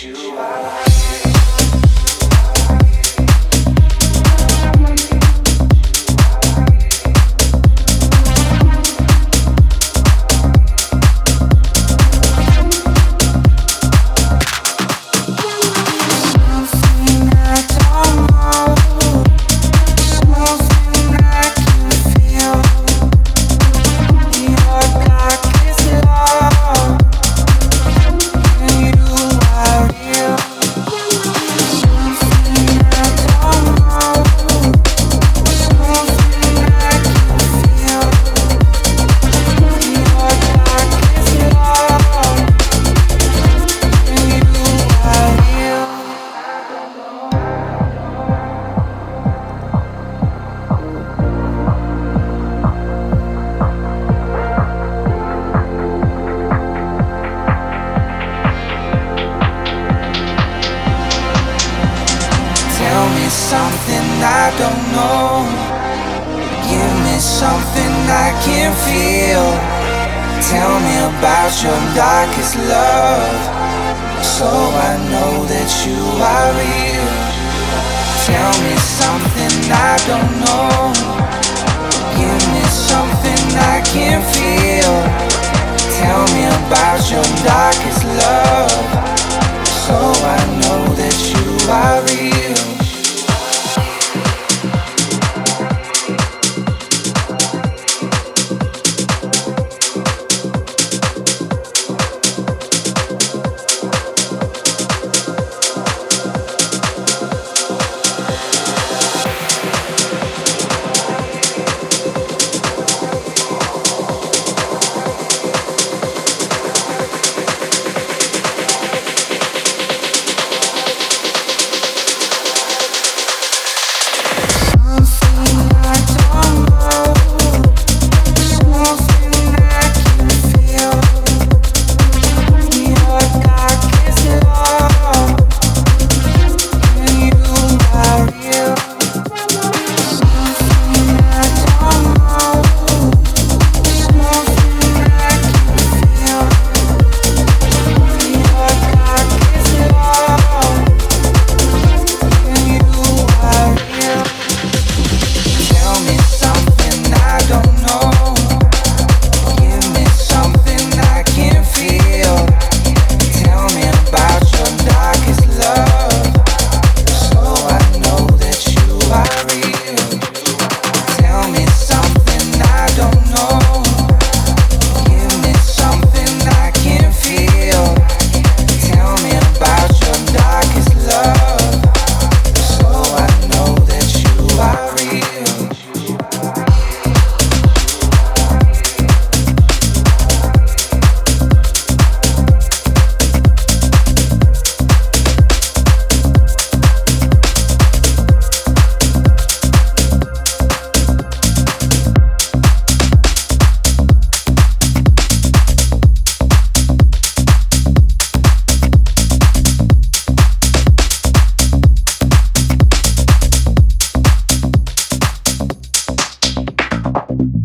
Something I don't know. Give me something I can feel. Tell me about your darkest love, so I know that you are real. Tell me something I don't know. Give me something I can feel. Tell me about your darkest love.